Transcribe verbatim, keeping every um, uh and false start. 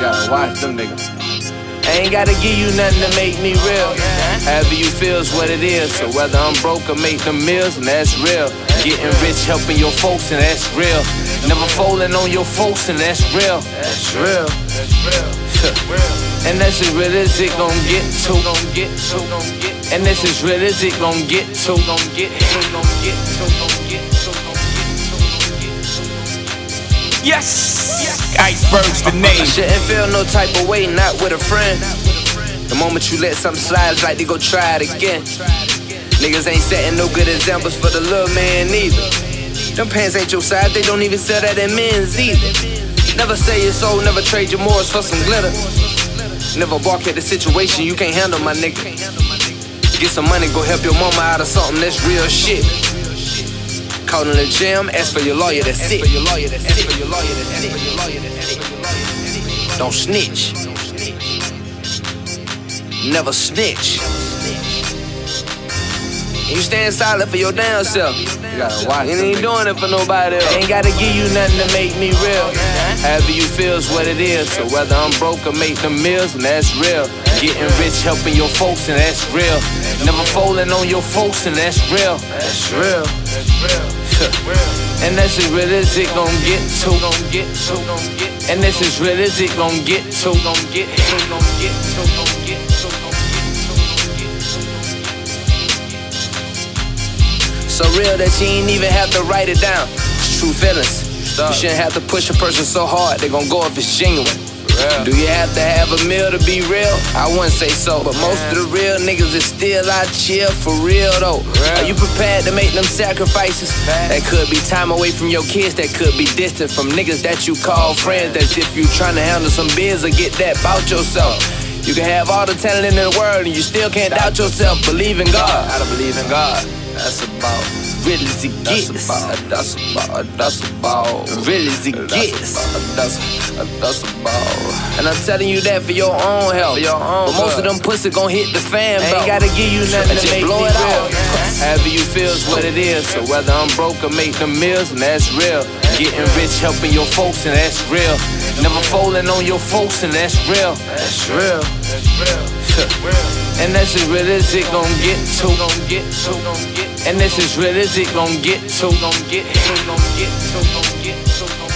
gotta watch them niggas. I ain't gotta give you nothing to make me real. However you feel's what it is. So whether I'm broke or make them meals, and that's real. Getting rich, helping your folks, and that's real. Never falling on your folks, and that's real. That's real. And that's as real as it gon' get to. And that's as real as it gon' get to. Yes! Iceberg's the name. I shouldn't feel no type of way, not with a friend. The moment you let something slide, it's like they go try it again. Niggas ain't setting no good examples for the little man either. Them pants ain't your size, they don't even sell that in men's either. Never say your soul, never trade your morals for some glitter. Never walk at the situation you can't handle, my nigga. Get some money, go help your mama out of something that's real shit. Caught in the gym, ask for your lawyer, that's it. Don't snitch. Never snitch. You stand silent for your damn self. You gotta watch. You ain't doing it for nobody else. Ain't gotta give you nothing to make me real. However you feel's what it is. So whether I'm broke or make them meals, and that's real. Getting rich, helping your folks, and that's real. Never falling on your folks, and that's real. That's real. And that's as real as it gon' get to. And that's as real as it gon' get to. So real that you ain't even have to write it down. It's true feelings. You shouldn't have to push a person so hard, they gon' go if it's genuine. Do you have to have a meal to be real? I wouldn't say so, but most of the real niggas is still out chill for real though. Are you prepared to make them sacrifices? That could be time away from your kids, that could be distant from niggas that you call friends. That's if you tryna handle some biz or get that bout yourself. You can have all the talent in the world and you still can't doubt yourself. Believe in God. Gotta believe in God. That's about real as it gets. That's about, that's about, that's about real as it gets. That's, that's about. And I'm telling you that for your own health. For your own but most of them pussy gon' hit the fan belt. Ain't gotta give you nothing to make blow it out. However you feel's what it is. So whether I'm broke or make them meals, and that's real. Getting rich, helping your folks, and that's real. Never falling on your folks, and that's real. That's real. And that's as real as it gon' get to. And that's as real as it gon' get to.